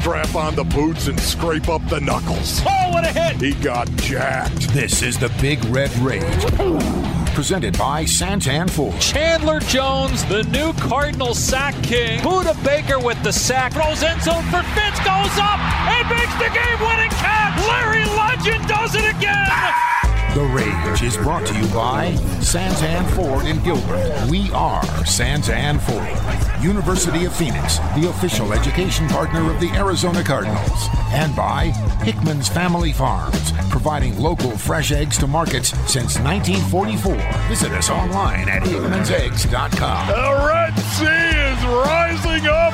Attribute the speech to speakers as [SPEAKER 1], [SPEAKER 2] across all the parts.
[SPEAKER 1] strap on the boots and scrape up the knuckles.
[SPEAKER 2] Oh, what a hit!
[SPEAKER 1] He got jacked.
[SPEAKER 3] This is the Big Red Rage. Presented by Santan Ford.
[SPEAKER 2] Chandler Jones, the new Cardinal sack king. Budda Baker with the sack. Throws end zone for Fitz. Goes up and makes the game-winning catch. Larry Legend does it again.
[SPEAKER 3] The Rage is brought to you by Santan Ford in Gilbert. We are Santan Ford. University of Phoenix, the official education partner of the Arizona Cardinals. And by Hickman's Family Farms, providing local fresh eggs to markets since 1944. Visit us online at hickmanseggs.com.
[SPEAKER 1] The Red Sea is rising up.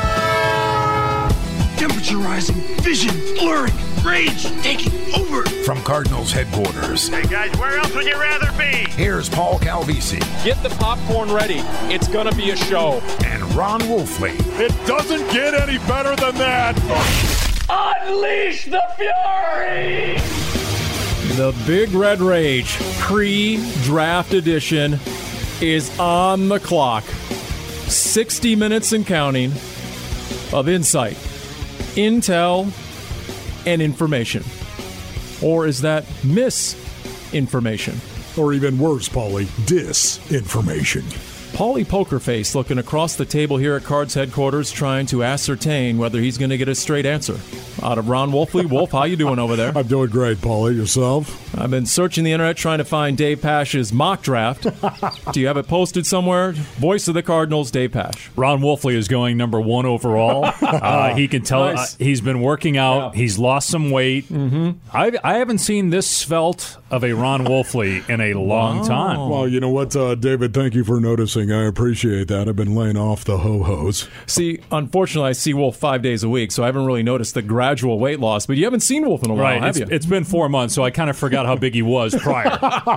[SPEAKER 4] Temperature rising, vision blurring, rage taking over.
[SPEAKER 3] From Cardinals headquarters,
[SPEAKER 5] Hey guys, where else would you rather be?
[SPEAKER 3] here's Paul Calvisi
[SPEAKER 2] Get the popcorn ready. It's going to be a show.
[SPEAKER 3] and Ron Wolfley.
[SPEAKER 1] It doesn't get any better than that.
[SPEAKER 2] Unleash the fury!
[SPEAKER 6] The Big Red Rage pre-draft edition is on the clock. 60 minutes and counting of insight, intel, and information. Or is that misinformation?
[SPEAKER 7] Or even worse, Paulie, disinformation.
[SPEAKER 6] Paulie Pokerface looking across the table here at Cards headquarters trying to ascertain whether he's going to get a straight answer out of Ron Wolfley. Wolf, how you doing over there?
[SPEAKER 7] I'm doing great, Paulie. Yourself?
[SPEAKER 6] I've been searching the internet trying to find Dave Pash's mock draft. Do you have it posted somewhere? Voice of the Cardinals, Dave Pash.
[SPEAKER 8] Ron Wolfley is going number 1 overall. He can tell
[SPEAKER 6] Nice.
[SPEAKER 8] he's been working out.
[SPEAKER 6] Yeah.
[SPEAKER 8] He's lost some weight. Mm-hmm. I haven't seen this svelte of a Ron Wolfley in a long time.
[SPEAKER 7] Well, you know what, David, thank you for noticing. I appreciate that. I've been laying off the ho-hos.
[SPEAKER 6] See, unfortunately, I see Wolf 5 days a week, so I haven't really noticed the gradual weight loss. But you haven't seen Wolf in a while,
[SPEAKER 8] Right,
[SPEAKER 6] have you?
[SPEAKER 8] it's been 4 months, so I kind of forgot how big he was prior.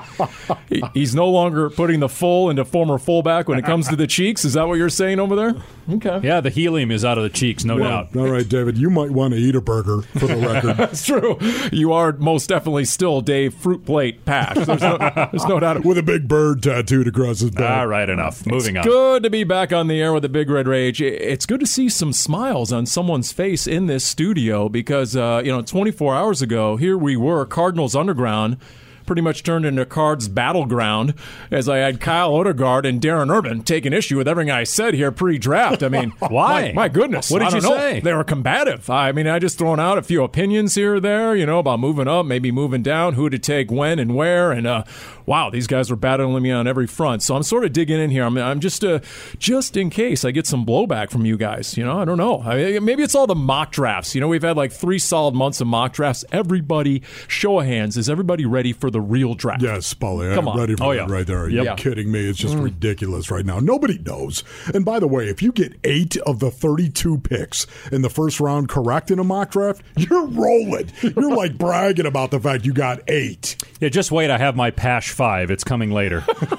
[SPEAKER 6] He's no longer putting the full into former fullback when it comes to the cheeks. Is that what you're saying over there? Okay.
[SPEAKER 8] Yeah, the helium is out of the cheeks, no doubt.
[SPEAKER 7] All right, David, you might want to eat a burger for the record.
[SPEAKER 6] That's true. You are most definitely still Dave Fruit Plate Pash. There's no doubt.
[SPEAKER 7] With a big bird tattooed across his back.
[SPEAKER 8] All right, enough. Moving on.
[SPEAKER 6] Good to be back on the air with the Big Red Rage. It's good to see some smiles on someone's face in this studio because, 24 hours ago, here we were, Cardinals Underground, pretty much turned into Cards Battleground as I had Kyle Odegaard and Darren Urban taking issue with everything I said here pre-draft. I mean,
[SPEAKER 8] Why?
[SPEAKER 6] My goodness.
[SPEAKER 8] What did
[SPEAKER 6] I don't
[SPEAKER 8] you
[SPEAKER 6] know.
[SPEAKER 8] say?
[SPEAKER 6] They were combative. I mean, I just thrown out a few opinions here or there, about moving up, maybe moving down, who to take when and where, and wow, these guys were battling me on every front. So I'm sort of digging in here. I'm just in case I get some blowback from you guys. I don't know. Maybe it's all the mock drafts. We've had like 3 solid months of mock drafts. Everybody, show of hands, is everybody ready for the real draft?
[SPEAKER 7] Yes, Paulie,
[SPEAKER 6] Come
[SPEAKER 7] I'm
[SPEAKER 6] on.
[SPEAKER 7] ready for
[SPEAKER 8] yeah.
[SPEAKER 7] that right there. Are
[SPEAKER 6] Yep.
[SPEAKER 7] you kidding me? It's just ridiculous right now. Nobody knows. And by the way, if you get 8 of the 32 picks in the first round correct in a mock draft, you're rolling. You're like bragging about the fact you got 8.
[SPEAKER 8] Yeah, just wait. I have my Pash 5. It's coming later.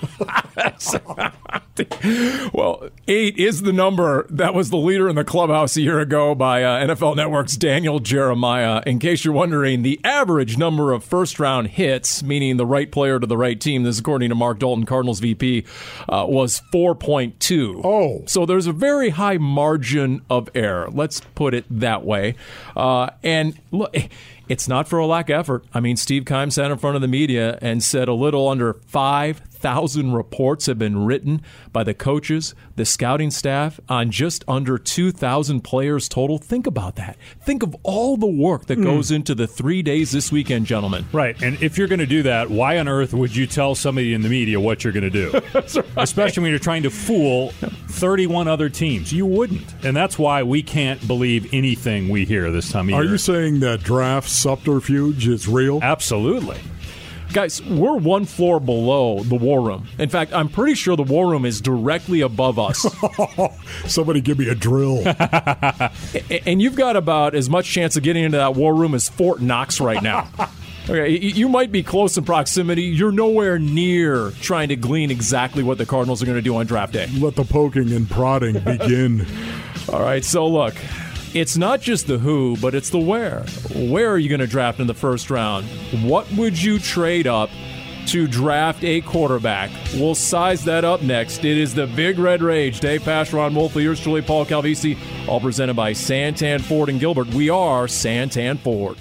[SPEAKER 6] Well, 8 is the number that was the leader in the clubhouse a year ago by NFL Network's Daniel Jeremiah. In case you're wondering, the average number of first-round hits, meaning the right player to the right team, this is according to Mark Dalton, Cardinals VP, was 4.2.
[SPEAKER 7] Oh.
[SPEAKER 6] So there's a very high margin of error. Let's put it that way. And look, it's not for a lack of effort. I mean, Steve Keim sat in front of the media and said a little under 5,000 reports have been written by the coaches, the scouting staff, on just under 2,000 players total. Think about that. Think of all the work that goes into the 3 days this weekend, gentlemen.
[SPEAKER 8] Right, and if you're going to do that, why on earth would you tell somebody in the media what you're going to do?
[SPEAKER 6] That's right.
[SPEAKER 8] Especially when you're trying to fool 31 other teams. You wouldn't. And that's why we can't believe anything we hear this time of year.
[SPEAKER 7] Are you saying that draft subterfuge is real?
[SPEAKER 8] Absolutely.
[SPEAKER 6] Guys, we're one floor below the War Room. In fact, I'm pretty sure the War Room is directly above us.
[SPEAKER 7] Somebody give me a drill.
[SPEAKER 6] And you've got about as much chance of getting into that War Room as Fort Knox right now. Okay, you might be close in proximity. You're nowhere near trying to glean exactly what the Cardinals are going to do on draft day.
[SPEAKER 7] Let the poking and prodding begin.
[SPEAKER 6] All right, so look, it's not just the who, but it's the where. Where are you going to draft in the first round? What would you trade up to draft a quarterback. We'll size that up next. It is the Big Red Rage. Dave Pasch, Ron Wolfley, yours truly, Paul Calvisi, all presented by Santan Ford and Gilbert. We are Santan Ford.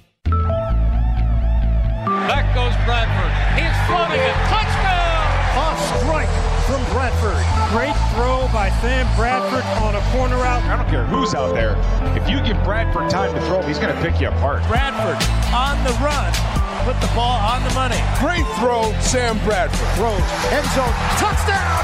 [SPEAKER 2] Back goes Bradford. He's floating it. Touchdown!
[SPEAKER 9] A strike from Bradford. Great throw by Sam Bradford on a corner route.
[SPEAKER 10] I don't care who's out there. If you give Bradford time to throw, he's going to pick you apart.
[SPEAKER 9] Bradford on the run. Put the ball on the money.
[SPEAKER 1] Great throw, Sam Bradford.
[SPEAKER 9] Throws. End zone. Touchdown!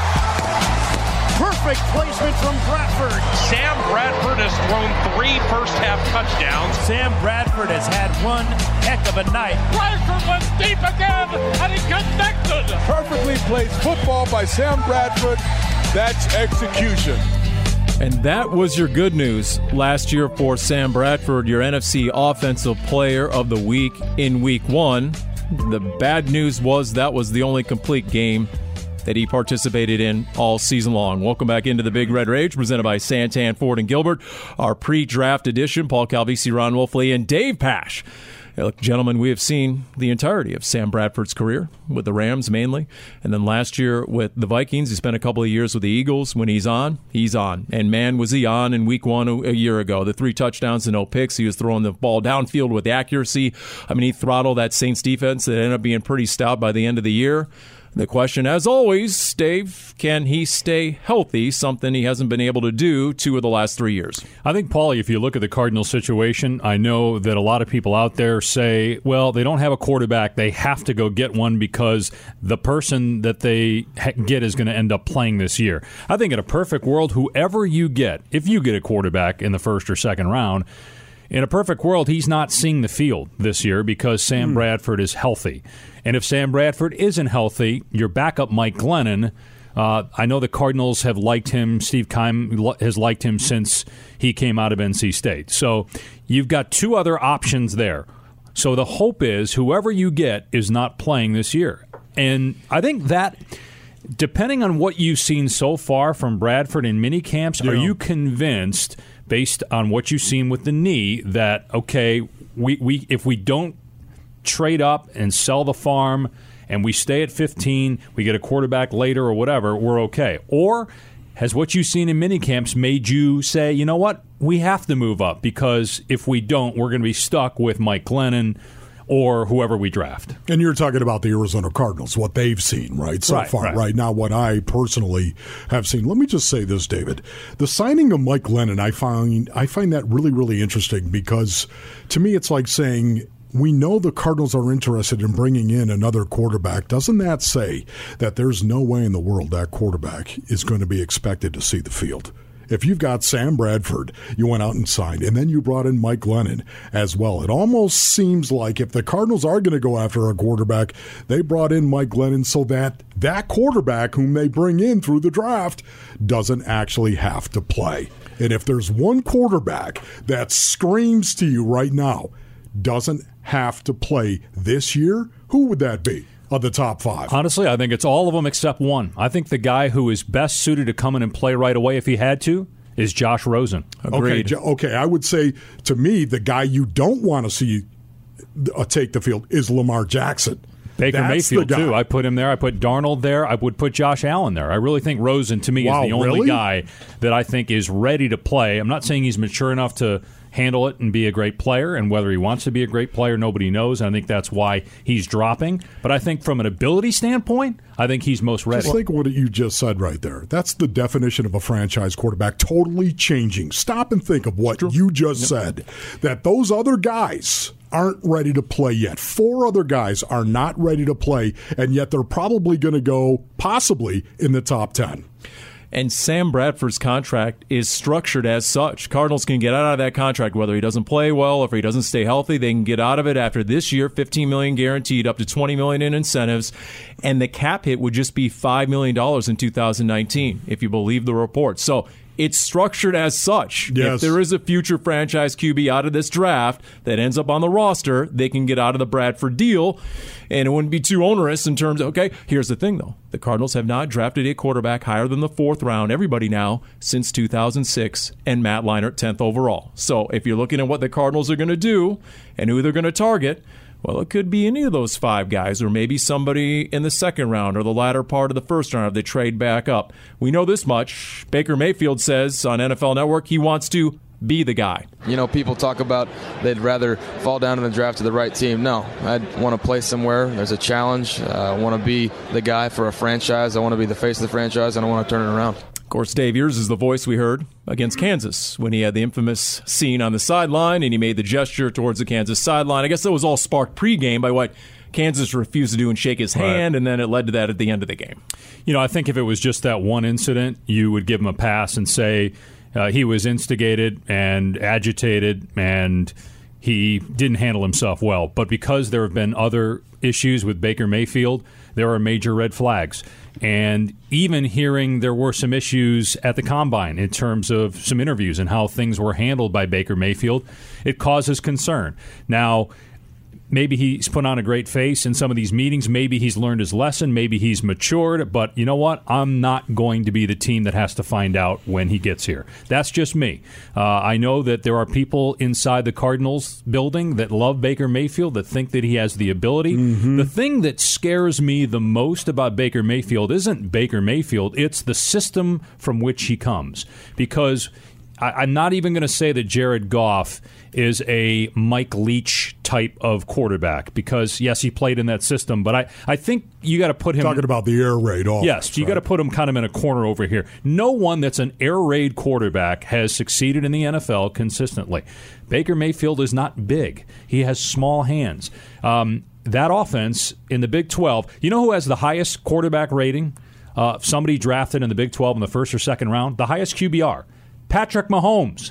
[SPEAKER 9] Perfect placement from Bradford.
[SPEAKER 5] Sam Bradford has thrown 3 first-half touchdowns.
[SPEAKER 9] Sam Bradford has had one heck of a night.
[SPEAKER 2] Bradford went deep again, and he connected.
[SPEAKER 1] Perfectly placed football by Sam Bradford. That's execution.
[SPEAKER 6] And that was your good news last year for Sam Bradford, your NFC Offensive Player of the Week in Week 1. The bad news was that was the only complete game that he participated in all season long. Welcome back into the Big Red Rage, presented by Santan Ford and Gilbert. Our pre-draft edition, Paul Calvisi, Ron Wolfley, and Dave Pasch. Look, gentlemen, we have seen the entirety of Sam Bradford's career with the Rams mainly, and then last year with the Vikings. He spent a couple of years with the Eagles. When he's on, he's on. And man, was he on in Week 1 a year ago. The 3 touchdowns and no picks. He was throwing the ball downfield with accuracy. I mean, he throttled that Saints defense that ended up being pretty stout by the end of the year. The question, as always, Dave, can he stay healthy, something he hasn't been able to do 2 of the last 3 years?
[SPEAKER 8] I think, Paulie, if you look at the Cardinals situation, I know that a lot of people out there say, well, they don't have a quarterback. They have to go get one because the person that they get is going to end up playing this year. I think in a perfect world, whoever you get, if you get a quarterback in the first or second round, in a perfect world, he's not seeing the field this year because Sam Bradford is healthy. And if Sam Bradford isn't healthy, your backup, Mike Glennon, I know the Cardinals have liked him. Steve Keim has liked him since he came out of NC State. So you've got 2 other options there. So the hope is whoever you get is not playing this year. And I think that, depending on what you've seen so far from Bradford in mini camps, are you convinced, based on what you've seen with the knee, that, okay, we if we don't trade up and sell the farm and we stay at 15, we get a quarterback later or whatever, we're okay? Or has what you've seen in minicamps made you say, you know what, we have to move up because if we don't, we're going to be stuck with Mike Glennon or whoever we draft? And
[SPEAKER 7] you're talking about the Arizona Cardinals, what they've seen, right, so far. Right now, what I personally have seen. Let me just say this, David. The signing of Mike Glennon, I find that really, really interesting because to me it's like saying, we know the Cardinals are interested in bringing in another quarterback. Doesn't that say that there's no way in the world that quarterback is going to be expected to see the field? If you've got Sam Bradford, you went out and signed, and then you brought in Mike Glennon as well. It almost seems like if the Cardinals are going to go after a quarterback, they brought in Mike Glennon so that that quarterback whom they bring in through the draft doesn't actually have to play. And if there's one quarterback that screams to you right now, doesn't have to play this year, who would that be of the top 5?
[SPEAKER 8] Honestly, I think it's all of them except one. I think the guy who is best suited to come in and play right away if he had to is Josh Rosen.
[SPEAKER 6] Agreed.
[SPEAKER 7] Okay, I would say, to me, the guy you don't want to see take the field is Lamar Jackson.
[SPEAKER 8] Baker Mayfield, too. I put him there. I put Darnold there. I would put Josh Allen there. I really think Rosen, to me, is the only guy that I think is ready to play. I'm not saying he's mature enough to handle it and be a great player, and whether he wants to be a great player, nobody knows. And I think that's why he's dropping. But I think from an ability standpoint, I think he's most ready.
[SPEAKER 7] Just think what you just said right there. That's the definition of a franchise quarterback, totally changing. Stop and think of what you just said, that those other guys aren't ready to play yet. 4 other guys are not ready to play, and yet they're probably going to go possibly in the top 10.
[SPEAKER 6] And Sam Bradford's contract is structured as such. Cardinals can get out of that contract whether he doesn't play well, or if he doesn't stay healthy. They can get out of it after this year, $15 million guaranteed, up to $20 million in incentives, and the cap hit would just be $5 million in 2019, if you believe the report. So it's structured as such.
[SPEAKER 7] Yes.
[SPEAKER 6] If there is a future franchise QB out of this draft that ends up on the roster, they can get out of the Bradford deal, and it wouldn't be too onerous in terms of, okay, here's the thing, though. The Cardinals have not drafted a quarterback higher than the 4th round, everybody now, since 2006, and Matt Leinart 10th overall. So if you're looking at what the Cardinals are going to do and who they're going to target, Well, it could be any of those 5 guys, or maybe somebody in the second round or the latter part of the first round if they trade back up. We know this much. Baker Mayfield says on NFL Network he wants to be the guy.
[SPEAKER 11] You know, people talk about they'd rather fall down in the draft to the right team. No, I'd want to play somewhere. There's a challenge. I want to be the guy for a franchise. I want to be the face of the franchise, and I want to turn it around.
[SPEAKER 6] Of course, Dave, yours is the voice we heard against Kansas when he had the infamous scene on the sideline and he made the gesture towards the Kansas sideline. I guess that was all sparked pregame by what Kansas refused to do and shake his hand, and then it led to that at the end of the game.
[SPEAKER 8] You know, I think if it was just that one incident, you would give him a pass and say he was instigated and agitated and he didn't handle himself well. But because there have been other issues with Baker Mayfield, there are major red flags. And even hearing there were some issues at the Combine in terms of some interviews and how things were handled by Baker Mayfield, it causes concern. Now, maybe he's put on a great face in some of these meetings. Maybe he's learned his lesson. Maybe he's matured. But you know what? I'm not going to be the team that has to find out when he gets here. That's just me. I know that there are people inside the Cardinals building that love Baker Mayfield, that think that he has the ability. The thing that scares me the most about Baker Mayfield isn't Baker Mayfield. It's the system from which he comes. Because I'm not even going to say that Jared Goff is a Mike Leach type of quarterback because, yes, he played in that system, but I think you got to put him...
[SPEAKER 7] Talking about the air raid offense.
[SPEAKER 8] Yes, you got to put him kind of in a corner over here. No one that's an air raid quarterback has succeeded in the NFL consistently. Baker Mayfield is not big. He has small hands. That offense in the Big 12, you know who has the highest quarterback rating? Somebody drafted in the Big 12 in the first or second round, the highest QBR. Patrick Mahomes.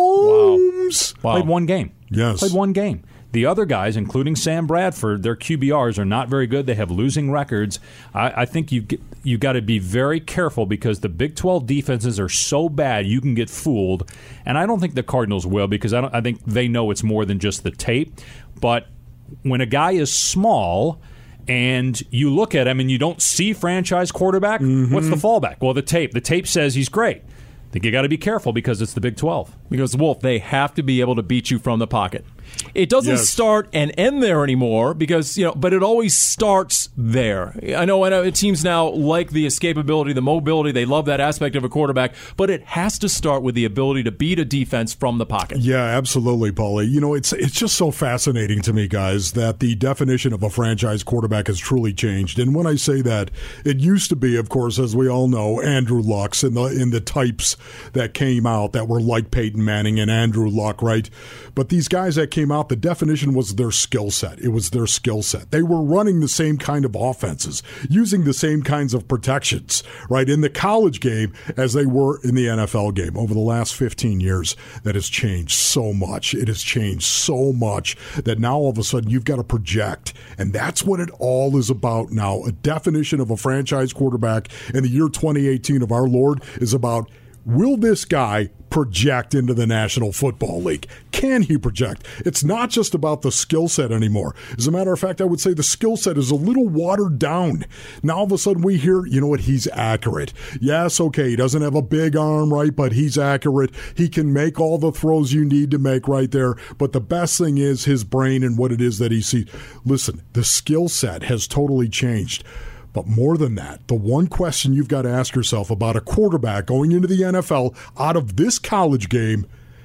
[SPEAKER 7] Wow.
[SPEAKER 8] Played one game.
[SPEAKER 7] Yes.
[SPEAKER 8] Played one game. The other guys, including Sam Bradford, their QBRs are not very good. They have losing records. I think you've got to be very careful because the Big 12 defenses are so bad you can get fooled. And I don't think the Cardinals will because I think they know it's more than just the tape. But when a guy is small and you look at him and you don't see franchise quarterback, what's the fallback? Well, the tape. The tape says he's great. I think you got to be careful because it's the Big 12.
[SPEAKER 6] Because, Wolf, they have to be able to beat you from the pocket. It doesn't start and end there anymore because, but it always starts there. I know teams now like the escapability, the mobility. They love that aspect of a quarterback, but it has to start with the ability to beat a defense from the pocket.
[SPEAKER 7] Yeah, absolutely, Paulie. It's just so fascinating to me, guys, that the definition of a franchise quarterback has truly changed. And when I say that, it used to be, of course, as we all know, Andrew Luck's in the types that came out that were like Peyton Manning and Andrew Luck, right? But these guys that came out, the definition was their skill set. It was their skill set. They were running the same kind of offenses, using the same kinds of protections, right, in the college game as they were in the NFL game. Over the last 15 years, that has changed so much. It has changed so much that now all of a sudden you've got to project, and that's what it all is about now. A definition of a franchise quarterback in the year 2018 of our Lord is about, will this guy project into the National Football League? Can he project? It's not just about the skill set anymore. As a matter of fact, I would say the skill set is a little watered down. Now all of a sudden we hear, he's accurate. Yes, okay, he doesn't have a big arm, right, but he's accurate. He can make all the throws you need to make right there. But the best thing is his brain and what it is that he sees. Listen, the skill set has totally changed. But more than that, the one question you've got to ask yourself about a quarterback going into the NFL out of this college game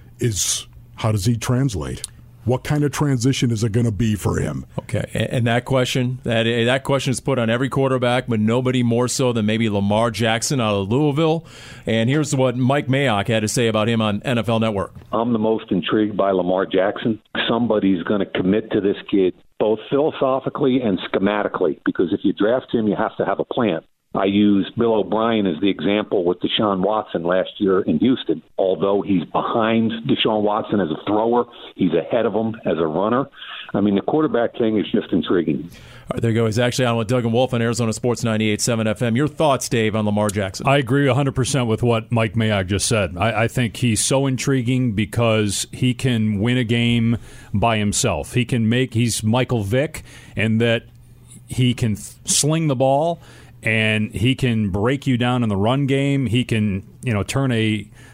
[SPEAKER 7] is, how does he translate? What kind of transition is it going to be for him?
[SPEAKER 6] Okay, and that question is put on every quarterback, but nobody more so than maybe Lamar Jackson out of Louisville. And here's what Mike Mayock had to say about him on NFL Network.
[SPEAKER 12] I'm the most intrigued by Lamar Jackson. Somebody's going to commit to this kid, both philosophically and schematically, because if you draft him, you have to have a plan. I use Bill O'Brien as the example with Deshaun Watson last year in Houston. Although he's behind Deshaun Watson as a thrower, he's ahead of him as a runner. I mean, the quarterback thing is just intriguing.
[SPEAKER 6] All right, there you go. He's actually on with Doug and Wolf on Arizona Sports 98.7 FM. Your thoughts, Dave, on Lamar Jackson?
[SPEAKER 8] I agree 100% with what Mike Mayock just said. I think he's so intriguing because he can win a game by himself. He's Michael Vick, and that he can sling the ball, and he can break you down in the run game. He can, turn a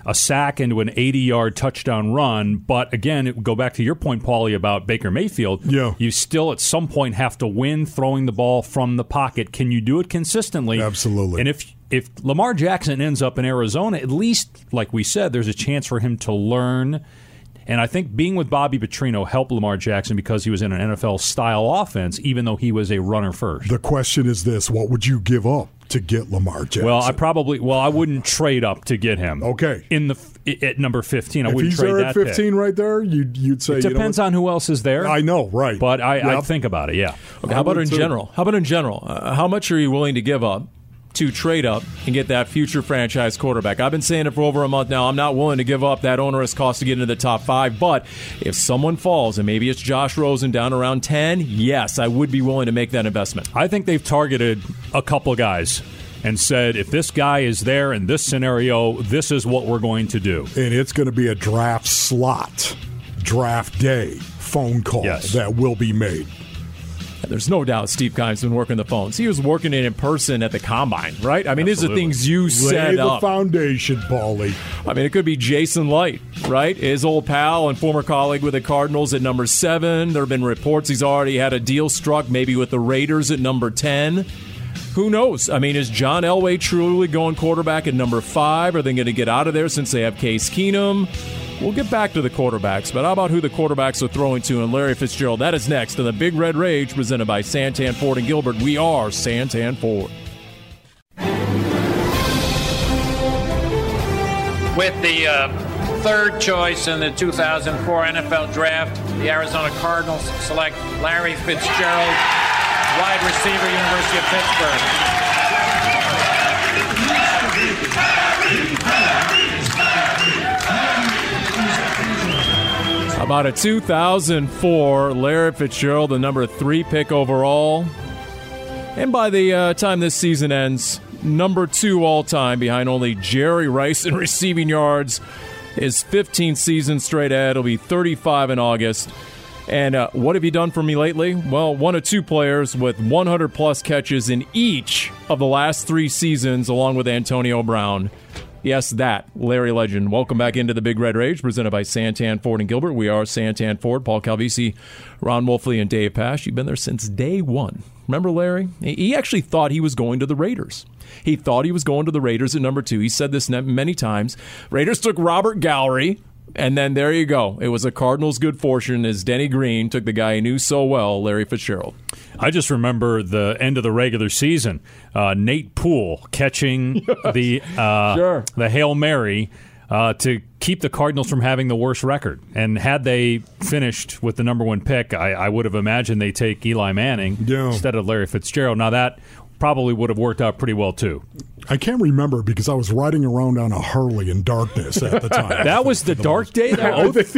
[SPEAKER 8] a sack into an 80-yard touchdown run. But again, go back to your point, Paulie, about Baker Mayfield.
[SPEAKER 7] Yeah.
[SPEAKER 8] You still at some point have to win throwing the ball from the pocket. Can you do it consistently?
[SPEAKER 7] Absolutely.
[SPEAKER 8] And if Lamar Jackson ends up in Arizona, at least, like we said, there's a chance for him to learn. And I think being with Bobby Petrino helped Lamar Jackson because he was in an NFL-style offense, even though he was a runner first.
[SPEAKER 7] The question is this: what would you give up to get Lamar Jackson?
[SPEAKER 8] Well, I wouldn't trade up to get him.
[SPEAKER 7] Okay.
[SPEAKER 8] At number 15, I
[SPEAKER 7] if
[SPEAKER 8] wouldn't
[SPEAKER 7] he's
[SPEAKER 8] trade
[SPEAKER 7] there
[SPEAKER 8] that
[SPEAKER 7] at 15
[SPEAKER 8] pick.
[SPEAKER 7] right there, you'd say,
[SPEAKER 8] It depends on who else is there.
[SPEAKER 7] I know, right.
[SPEAKER 8] But I'd think about it, yeah.
[SPEAKER 6] Okay, how about in general? How much are you willing to give up to trade up and get that future franchise quarterback? I've been saying it for over a month now. I'm not willing to give up that onerous cost to get into the top 5, but if someone falls, and maybe it's Josh Rosen down around 10, yes, I would be willing to make that investment.
[SPEAKER 8] I think they've targeted a couple guys and said, if this guy is there in this scenario, this is what we're going to do.
[SPEAKER 7] And it's going to be a draft slot, draft day phone call that will be made.
[SPEAKER 6] There's no doubt Steve Keim's been working the phones. He was working it in person at the Combine, right? I mean, these are things you set up.
[SPEAKER 7] Lay the foundation, Paulie.
[SPEAKER 6] I mean, it could be Jason Light, right? His old pal and former colleague with the Cardinals at number 7. There have been reports he's already had a deal struck, maybe with the Raiders at number 10. Who knows? I mean, is John Elway truly going quarterback at number 5? Are they going to get out of there since they have Case Keenum? We'll get back to the quarterbacks, but how about who the quarterbacks are throwing to and Larry Fitzgerald? That is next in the Big Red Rage, presented by Santan Ford and Gilbert. We are Santan Ford.
[SPEAKER 13] With the third choice in the 2004 NFL Draft, the Arizona Cardinals select Larry Fitzgerald, wide receiver, University of Pittsburgh.
[SPEAKER 6] About a 2004 Larry Fitzgerald, the number 3 pick overall. And by the time this season ends, number 2 all-time behind only Jerry Rice in receiving yards. His 15th season straight ahead. He'll be 35 in August. And what have you done for me lately? Well, one of 2 players with 100-plus catches in each of the last 3 seasons, along with Antonio Brown. Yes, that Larry Legend. Welcome back into the Big Red Rage, presented by Santan Ford and Gilbert. We are Santan Ford, Paul Calvisi, Ron Wolfley, and Dave Pasch. You've been there since day one. Remember Larry? He actually thought he was going to the Raiders. He thought he was going to the Raiders at number 2. He said this many times. Raiders took Robert Gallery, and then there you go. It was a Cardinals' good fortune as Denny Green took the guy he knew so well, Larry Fitzgerald.
[SPEAKER 8] I just remember the end of the regular season. Nate Poole catching the Hail Mary to keep the Cardinals from having the worst record. And had they finished with the number 1 pick, I would have imagined they take Eli Manning instead of Larry Fitzgerald. Now that probably would have worked out pretty well too.
[SPEAKER 7] I can't remember because I was riding around on a Harley in darkness at the time.
[SPEAKER 8] That was the dark day? The end of the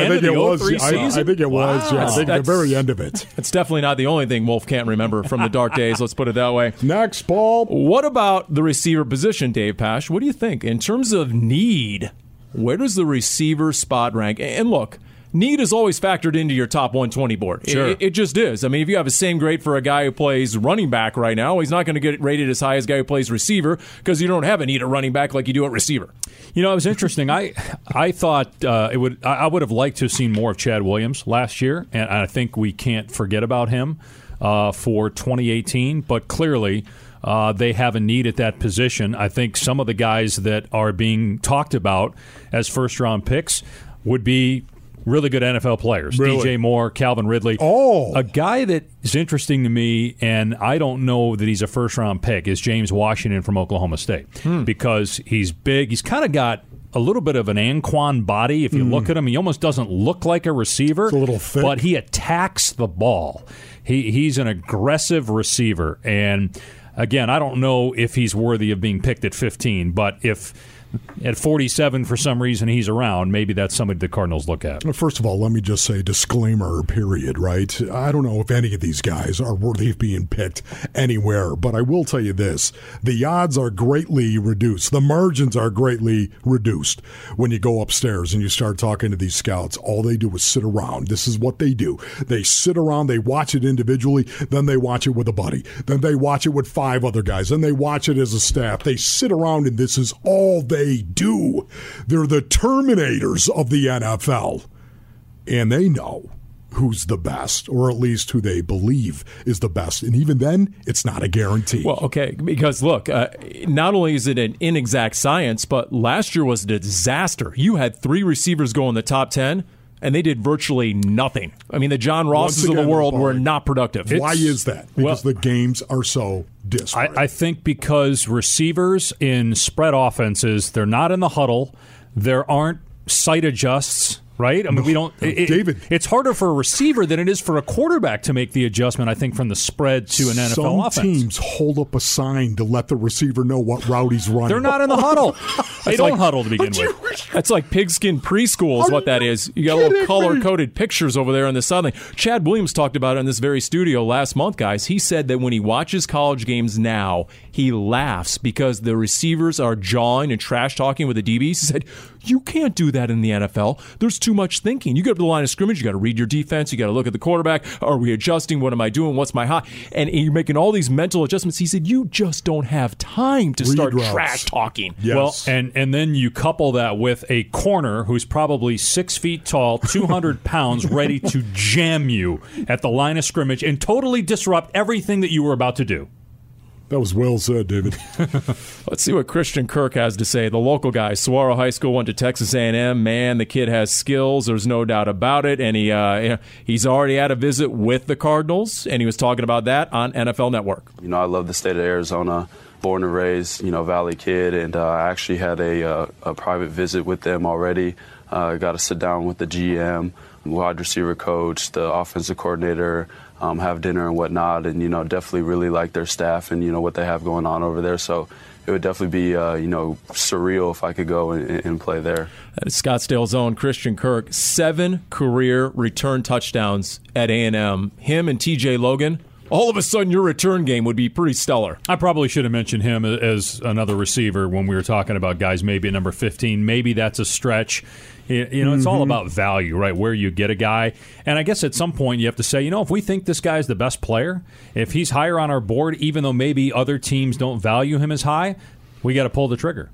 [SPEAKER 8] 03 season?
[SPEAKER 7] I think it was, yeah. I think the very end of it.
[SPEAKER 6] It's definitely not the only thing Wolf can't remember from the dark days. Let's put it that way.
[SPEAKER 7] Next, Paul.
[SPEAKER 6] What about the receiver position, Dave Pasch? What do you think? In terms of need, where does the receiver spot rank? And look, need is always factored into your top 120 board.
[SPEAKER 8] Sure.
[SPEAKER 6] It just is. I mean, if you have the same grade for a guy who plays running back right now, he's not going to get rated as high as a guy who plays receiver because you don't have a need at running back like you do at receiver.
[SPEAKER 8] You know, it was interesting. I thought I would have liked to have seen more of Chad Williams last year, and I think we can't forget about him for 2018. But clearly, they have a need at that position. I think some of the guys that are being talked about as first-round picks would be really good NFL players.
[SPEAKER 7] Really?
[SPEAKER 8] DJ Moore, Calvin Ridley.
[SPEAKER 7] Oh.
[SPEAKER 8] A guy that is interesting to me, and I don't know that he's a first-round pick, is James Washington from Oklahoma State. Because he's big. He's kind of got a little bit of an Anquan body. If you look at him, he almost doesn't look like a receiver.
[SPEAKER 7] It's a little thick.
[SPEAKER 8] But he attacks the ball. He's an aggressive receiver. And, again, I don't know if he's worthy of being picked at 15, but if at 47, for some reason, he's around, maybe that's somebody the Cardinals look at.
[SPEAKER 7] First of all, let me just say disclaimer, period, right? I don't know if any of these guys are worthy of being picked anywhere, but I will tell you this. The odds are greatly reduced. The margins are greatly reduced when you go upstairs and you start talking to these scouts. All they do is sit around. This is what they do. They sit around, they watch it individually, then they watch it with a buddy. Then they watch it with 5 other guys. Then they watch it as a staff. They sit around and this is all they they do. They're the Terminators of the NFL. And they know who's the best, or at least who they believe is the best. And even then, it's not a guarantee.
[SPEAKER 6] Well, okay, because look, not only is it an inexact science, but last year was a disaster. You had 3 receivers go in the top 10, and they did virtually nothing. I mean, the John Rosses of the world were not productive.
[SPEAKER 7] Why is that? Because the games are so disparate.
[SPEAKER 8] I think because receivers in spread offenses, they're not in the huddle. There aren't sight adjusts. Right? I mean, we don't.
[SPEAKER 7] David,
[SPEAKER 8] it's harder for a receiver than it is for a quarterback to make the adjustment, I think, from the spread to an NFL offense.
[SPEAKER 7] Some teams hold up a sign to let the receiver know what route he's running.
[SPEAKER 8] They're not in the huddle. They don't huddle to begin with.
[SPEAKER 6] That's like pigskin preschool is what that is. You got little color-coded pictures over there on the sideline. Chad Williams talked about it in this very studio last month, guys. He said that when he watches college games now, he laughs because the receivers are jawing and trash-talking with the DBs. He said, you can't do that in the NFL. There's too much thinking. You get up to the line of scrimmage, you got to read your defense, you got to look at the quarterback. Are we adjusting? What am I doing? What's my high? And you're making all these mental adjustments. He said, you just don't have time to start trash talking.
[SPEAKER 7] Yes.
[SPEAKER 8] Well, and then you couple that with a corner who's probably 6 feet tall, 200 pounds, ready to jam you at the line of scrimmage and totally disrupt everything that you were about to do.
[SPEAKER 7] That was well said, David.
[SPEAKER 6] Let's see what Christian Kirk has to say. The local guy, Saguaro High School, went to Texas A&M. Man, the kid has skills. There's no doubt about it. And he's already had a visit with the Cardinals, and he was talking about that on NFL Network.
[SPEAKER 14] You know, I love the state of Arizona. Born and raised, Valley kid, and I actually had a private visit with them already. Got to sit down with the GM, wide receiver coach, the offensive coordinator, have dinner and whatnot, and definitely really like their staff and what they have going on over there. So it would definitely be surreal if I could go and play there.
[SPEAKER 6] That is Scottsdale's own Christian Kirk. 7 career return touchdowns at A&M. Him and TJ Logan. All of a sudden, your return game would be pretty stellar.
[SPEAKER 8] I probably should have mentioned him as another receiver when we were talking about guys maybe at number 15. Maybe that's a stretch. It's all about value, right, where you get a guy. And I guess at some point you have to say, if we think this guy's the best player, if he's higher on our board, even though maybe other teams don't value him as high, we got to pull the trigger.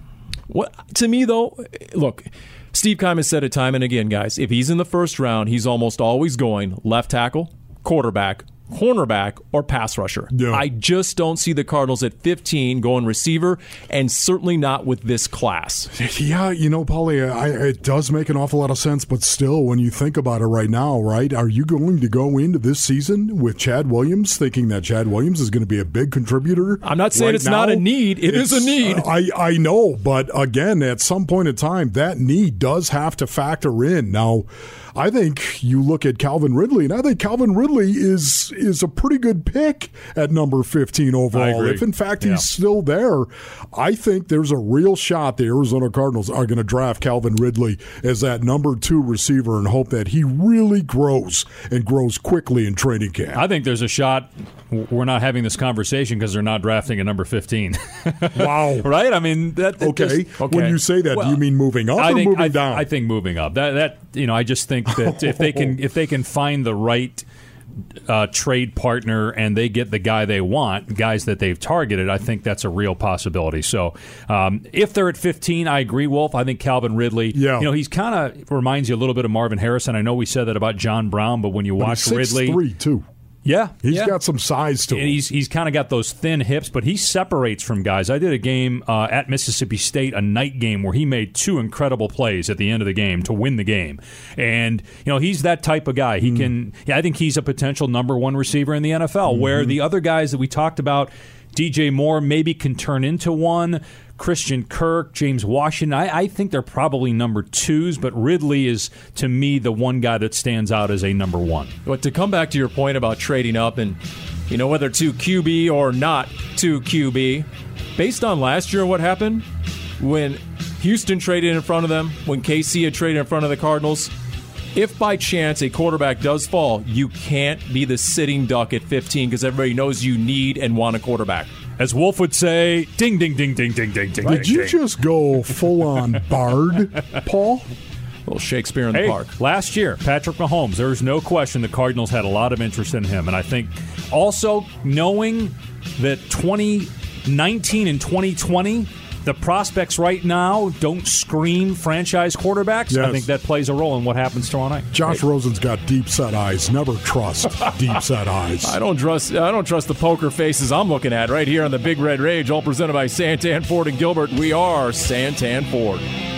[SPEAKER 6] What to me, though, look, Steve Keim has said it time and again, guys, if he's in the first round, he's almost always going left tackle, quarterback, cornerback, or pass rusher.
[SPEAKER 7] Yeah.
[SPEAKER 6] I just don't see the Cardinals at 15 going receiver, and certainly not with this class.
[SPEAKER 7] Yeah, Paulie, it does make an awful lot of sense, but still, when you think about it right now, right, are you going to go into this season with Chad Williams, thinking that Chad Williams is going to be a big contributor?
[SPEAKER 6] I'm not saying it's not a need. It is a need.
[SPEAKER 7] I know, but again, at some point in time, that need does have to factor in. Now, I think you look at Calvin Ridley, and I think Calvin Ridley is a pretty good pick at number 15 overall. If, in fact, he's still there, I think there's a real shot the Arizona Cardinals are going to draft Calvin Ridley as that number 2 receiver and hope that he really grows and grows quickly in training camp.
[SPEAKER 8] I think there's a shot we're not having this conversation because they're not drafting a number 15.
[SPEAKER 7] Wow.
[SPEAKER 8] Right? I mean,
[SPEAKER 7] okay. When you say that, do you mean moving up or moving down?
[SPEAKER 8] I think moving up. I just think that if they can find the right trade partner and they get the guy they want, guys that they've targeted, I think that's a real possibility. So if they're at 15, I agree, Wolf. I think Calvin Ridley, he's kind of reminds you a little bit of Marvin Harrison. I know we said that about John Brown, but when you watch Ridley,
[SPEAKER 7] 6'3" too.
[SPEAKER 8] Yeah.
[SPEAKER 7] He's got some size to him.
[SPEAKER 8] And he's kind of got those thin hips, but he separates from guys. I did a game at Mississippi State, a night game, where he made 2 incredible plays at the end of the game to win the game. And, he's that type of guy. He can. I think he's a potential number 1 receiver in the NFL, where the other guys that we talked about, DJ Moore maybe can turn into one. Christian Kirk, James Washington, I think they're probably number 2s, but Ridley is, to me, the one guy that stands out as a number 1.
[SPEAKER 6] But to come back to your point about trading up and, whether to QB or not to QB, based on last year what happened when Houston traded in front of them, when KC had traded in front of the Cardinals, if by chance a quarterback does fall, you can't be the sitting duck at 15 because everybody knows you need and want a quarterback.
[SPEAKER 8] As Wolf would say, ding, ding, ding, ding, ding, ding, ding.
[SPEAKER 7] Did you just go full-on Bard, Paul?
[SPEAKER 6] A little Shakespeare in the park.
[SPEAKER 8] Last year, Patrick Mahomes, there's no question the Cardinals had a lot of interest in him. And I think also knowing that 2019 and 2020 the prospects right now don't scream franchise quarterbacks.
[SPEAKER 7] Yes.
[SPEAKER 8] I think that plays a role in what happens tomorrow night.
[SPEAKER 7] Josh Rosen's got deep-set eyes. Never trust deep-set eyes.
[SPEAKER 6] I don't trust the poker faces I'm looking at right here on the Big Red Rage, all presented by Santan Ford and Gilbert. We are Santan Ford.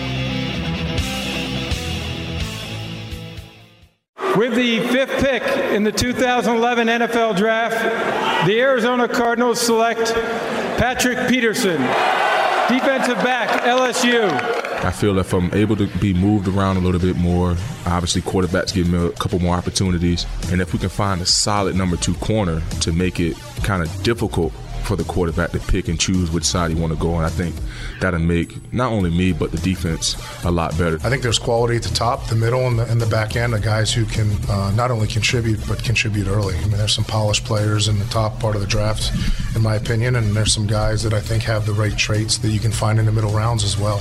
[SPEAKER 9] With the 5th pick in the 2011 NFL Draft, the Arizona Cardinals select Patrick Peterson, defensive back, LSU.
[SPEAKER 15] I feel if I'm able to be moved around a little bit more, obviously quarterbacks give me a couple more opportunities. And if we can find a solid number 2 corner to make it kind of difficult for the quarterback to pick and choose which side he want to go on, I think that'll make not only me but the defense a lot better.
[SPEAKER 16] I think there's quality at the top, the middle, and the back end, the guys who can not only contribute but contribute early. I mean, there's some polished players in the top part of the draft, in my opinion, and there's some guys that I think have the right traits that you can find in the middle rounds as well.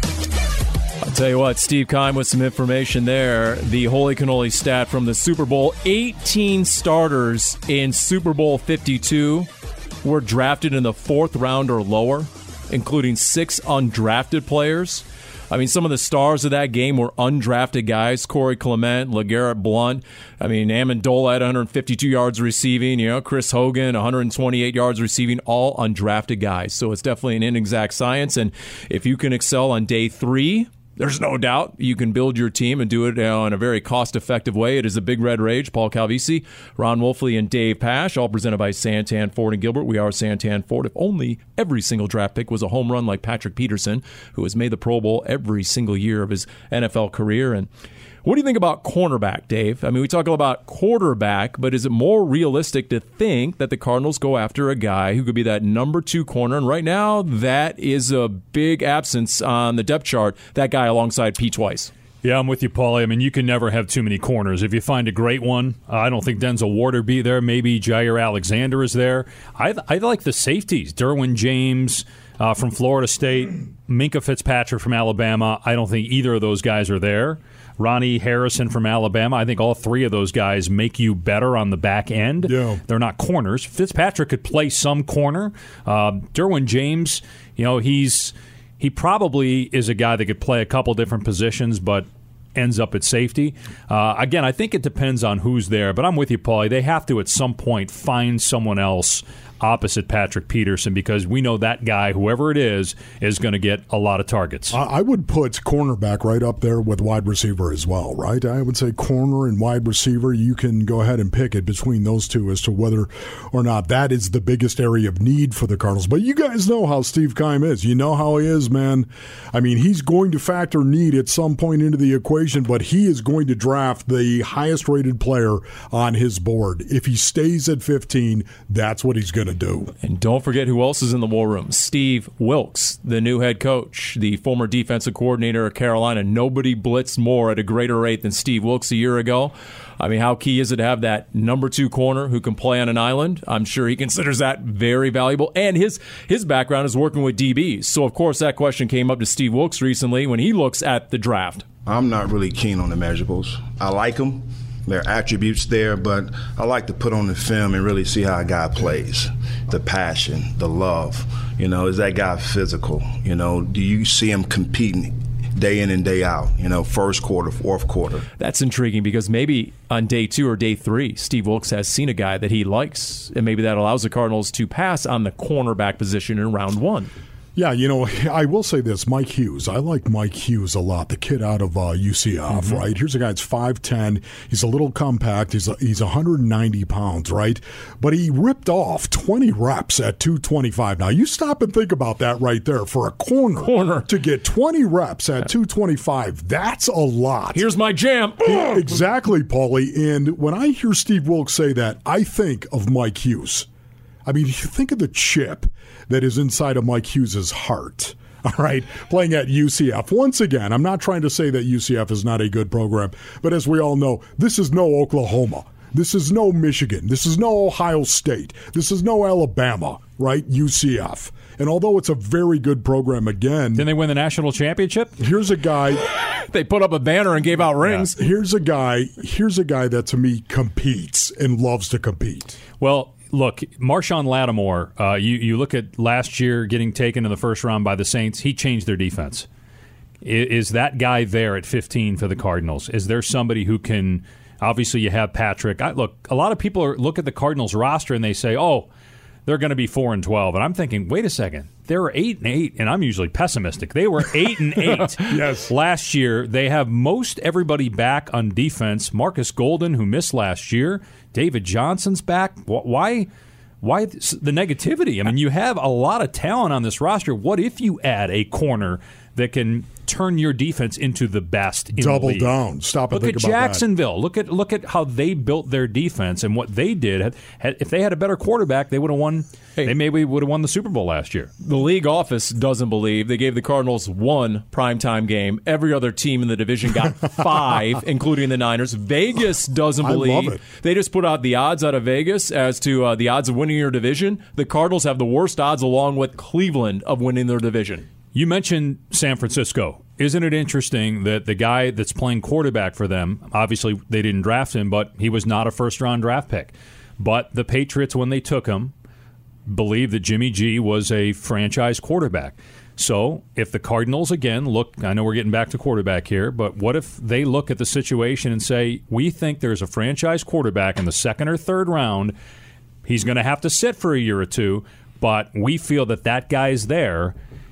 [SPEAKER 6] I'll tell you what, Steve Keim with some information there. The holy cannoli stat from the Super Bowl: 18 starters in Super Bowl 52 were drafted in the 4th round or lower, including 6 undrafted players. I mean, some of the stars of that game were undrafted guys: Corey Clement, LeGarrette Blount. I mean, Amendola had 152 yards receiving. Chris Hogan, 128 yards receiving. All undrafted guys. So it's definitely an inexact science. And if you can excel on day 3, there's no doubt you can build your team and do it in a very cost-effective way. It is a Big Red Rage. Paul Calvisi, Ron Wolfley, and Dave Pasch, all presented by Santan Ford and Gilbert. We are Santan Ford. If only every single draft pick was a home run like Patrick Peterson, who has made the Pro Bowl every single year of his NFL career. And what do you think about cornerback, Dave? I mean, we talk about quarterback, but is it more realistic to think that the Cardinals go after a guy who could be that number 2 corner? And right now, that is a big absence on the depth chart, that guy alongside Pete Twice.
[SPEAKER 8] Yeah, I'm with you, Paulie. I mean, you can never have too many corners. If you find a great one, I don't think Denzel Ward will be there. Maybe Jair Alexander is there. I like the safeties. Derwin James from Florida State, Minkah Fitzpatrick from Alabama. I don't think either of those guys are there. Ronnie Harrison from Alabama. I think all 3 of those guys make you better on the back end.
[SPEAKER 7] Yeah.
[SPEAKER 8] They're not corners. Fitzpatrick could play some corner. Derwin James, he probably is a guy that could play a couple different positions, but ends up at safety. Again, I think it depends on who's there, but I'm with you, Paulie. They have to at some point find someone else opposite Patrick Peterson, because we know that guy, whoever it is going to get a lot of targets.
[SPEAKER 7] I would put cornerback right up there with wide receiver as well, right? I would say corner and wide receiver, you can go ahead and pick it between those two as to whether or not that is the biggest area of need for the Cardinals. But you guys know how Steve Keim is. You know how he is, man. I mean, he's going to factor need at some point into the equation, but he is going to draft the highest-rated player on his board. If he stays at 15, that's what he's going to do.
[SPEAKER 6] And don't forget who else is in the war room. Steve Wilks, the new head coach, the former defensive coordinator of Carolina. Nobody blitzed more at a greater rate than Steve Wilks a year ago. I mean, how key is it to have that number 2 corner who can play on an island? I'm sure he considers that very valuable. And his background is working with DBs. So, of course, that question came up to Steve Wilks recently when he looks at the draft.
[SPEAKER 17] I'm not really keen on the measurables. I like them. There are attributes there, but I like to put on the film and really see how a guy plays. The passion, the love. Is that guy physical? Do you see him competing day in and day out, first quarter, fourth quarter?
[SPEAKER 6] That's intriguing because maybe on day 2 or day 3, Steve Wilks has seen a guy that he likes, and maybe that allows the Cardinals to pass on the cornerback position in round 1.
[SPEAKER 7] Yeah, I will say this, Mike Hughes. I like Mike Hughes a lot, the kid out of UCF, right? Here's a guy that's 5'10". He's a little compact. He's 190 pounds, right? But he ripped off 20 reps at 225. Now, you stop and think about that right there. For a corner. To get 20 reps at 225, that's a lot.
[SPEAKER 6] Here's my jam.
[SPEAKER 7] Exactly, Paulie. And when I hear Steve Wilks say that, I think of Mike Hughes. I mean, you think of the chip that is inside of Mike Hughes' heart, all right, playing at UCF. Once again, I'm not trying to say that UCF is not a good program, but as we all know, this is no Oklahoma. This is no Michigan. This is no Ohio State. This is no Alabama, right? UCF. And although it's a very good program, again...
[SPEAKER 8] Didn't they win the national championship?
[SPEAKER 7] Here's a guy...
[SPEAKER 6] They put up a banner and gave out rings.
[SPEAKER 7] Yeah. Here's a guy that, to me, competes and loves to compete.
[SPEAKER 8] Well... Look, Marshawn Lattimore, you look at last year getting taken in the first round by the Saints, he changed their defense. Is that guy there at 15 for the Cardinals? Is there somebody who can, obviously you have Patrick. Look, a lot of people look at the Cardinals roster and they say, oh, they're going to be 4-12. And I'm thinking, wait a second. They were 8-8, and I'm usually pessimistic. They were 8-8
[SPEAKER 7] yes.
[SPEAKER 8] last year. They have most everybody back on defense. Marcus Golden, who missed last year. David Johnson's back. Why the negativity? I mean, you have a lot of talent on this roster. What if you add a corner that can turn your defense into the best in
[SPEAKER 7] Double
[SPEAKER 8] the league?
[SPEAKER 7] Down. Stop and think about that.
[SPEAKER 8] Look at Jacksonville. Look at how they built their defense and what they did. If they had a better quarterback, they would have won. They maybe would have won the Super Bowl last year.
[SPEAKER 6] The league office doesn't believe. They gave the Cardinals 1 primetime game. Every other team in the division got 5, including the Niners. Vegas doesn't believe.
[SPEAKER 7] I love it.
[SPEAKER 6] They just put out the odds out of Vegas as to the odds of winning your division. The Cardinals have the worst odds along with Cleveland of winning their division.
[SPEAKER 8] You mentioned San Francisco. Isn't it interesting that the guy that's playing quarterback for them, obviously they didn't draft him, but he was not a first-round draft pick. But the Patriots, when they took him, believed that Jimmy G was a franchise quarterback. So if the Cardinals, again, look, I know we're getting back to quarterback here, but what if they look at the situation and say, we think there's a franchise quarterback in the second or third round, he's going to have to sit for a year or two, but we feel that guy's there,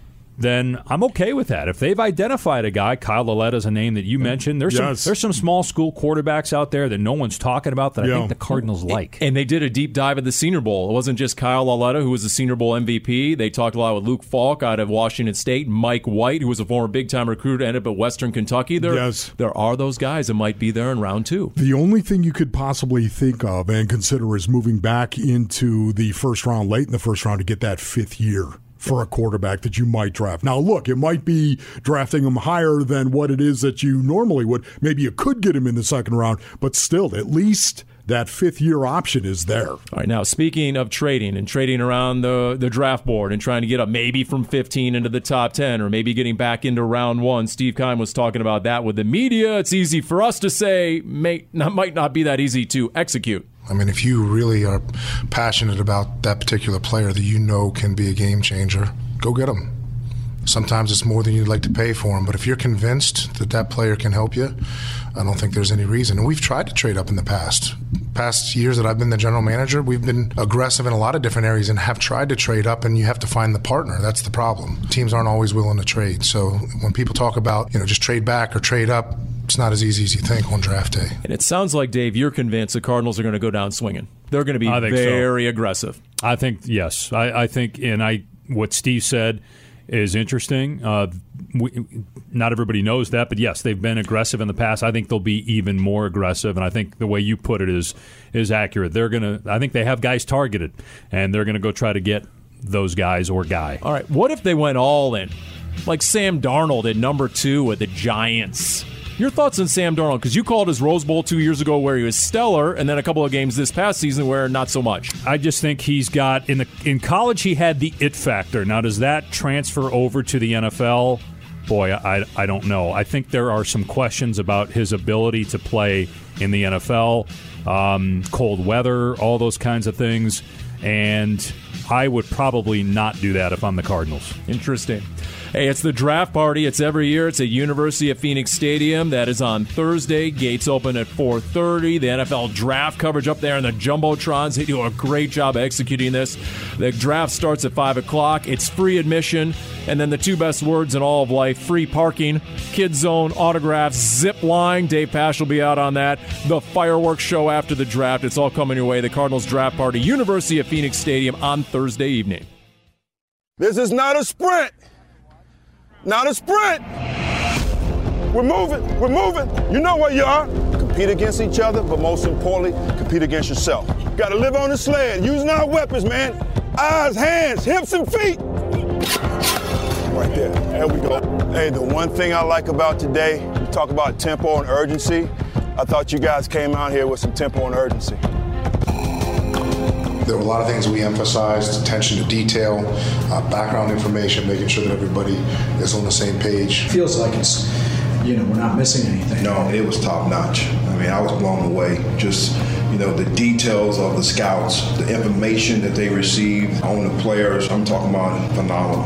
[SPEAKER 8] then I'm okay with that. If they've identified a guy, Kyle Lauletta is a name that you mentioned. There's some small school quarterbacks out there that no one's talking about that I think the Cardinals like.
[SPEAKER 6] And they did a deep dive at the Senior Bowl. It wasn't just Kyle Lauletta, who was the Senior Bowl MVP. They talked a lot with Luke Falk out of Washington State, Mike White, who was a former big-time recruiter, ended up at Western Kentucky. There are those guys that might be there in round 2.
[SPEAKER 7] The only thing you could possibly think of and consider is moving back into the first round, late in the first round, to get that 5th year for a quarterback that you might draft. Now, look, it might be drafting him higher than what it is that you normally would. Maybe you could get him in the second round, but still, at least that 5th-year option is there.
[SPEAKER 6] All right, now, speaking of trading and trading around the draft board and trying to get up maybe from 15 into the top 10 or maybe getting back into round 1, Steve Keim was talking about that with the media. It's easy for us to say, might not be that easy to execute.
[SPEAKER 16] I mean, if you really are passionate about that particular player that you know can be a game changer, go get him. Sometimes it's more than you'd like to pay for him, but if you're convinced that that player can help you, I don't think there's any reason. And we've tried to trade up in the past. Past years that I've been the general manager, we've been aggressive in a lot of different areas and have tried to trade up, and you have to find the partner. That's the problem. Teams aren't always willing to trade. So when people talk about, just trade back or trade up, it's not as easy as you think on draft day.
[SPEAKER 6] And it sounds like, Dave, you're convinced the Cardinals are going to go down swinging. They're going to be very aggressive.
[SPEAKER 8] I think, yes. I think, what Steve said is interesting. Not everybody knows that, but yes, they've been aggressive in the past. I think they'll be even more aggressive, and I think the way you put it is accurate. I think they have guys targeted, and they're going to go try to get those guys or guy.
[SPEAKER 6] All right, what if they went all in, like Sam Darnold at number 2 with the Giants? Your thoughts on Sam Darnold? Because you called his Rose Bowl 2 years ago where he was stellar, and then a couple of games this past season where not so much.
[SPEAKER 8] I just think he's got in college he had the it factor. Now, does that transfer over to the NFL? Boy, I don't know. I think there are some questions about his ability to play in the NFL, cold weather, all those kinds of things, and I would probably not do that if I'm the Cardinals.
[SPEAKER 6] Interesting. Hey, it's the draft party. It's every year. It's at University of Phoenix Stadium. That is on Thursday. Gates open at 4:30. The NFL draft coverage up there in the Jumbotrons. They do a great job executing this. The draft starts at 5 o'clock. It's free admission. And then the 2 best words in all of life, free parking, kids zone, autographs, zip line. Dave Pasch will be out on that. The fireworks show after the draft. It's all coming your way. The Cardinals draft party, University of Phoenix Stadium on Thursday evening.
[SPEAKER 18] This is not a sprint. Not a sprint. We're moving. You know what you are. Compete against each other, but most importantly, compete against yourself. Got to live on the sled, using our weapons, man. Eyes, hands, hips, and feet. Right there. There we go. Hey, the one thing I like about today, we talk about tempo and urgency. I thought you guys came out here with some tempo and urgency.
[SPEAKER 16] There were a lot of things we emphasized: attention to detail, background information, making sure that everybody is on the same page.
[SPEAKER 19] Feels like it's we're not missing anything.
[SPEAKER 17] No, it was top notch. I mean, I was blown away. Just, the details of the scouts, the information that they received on the players, I'm talking about phenomenal.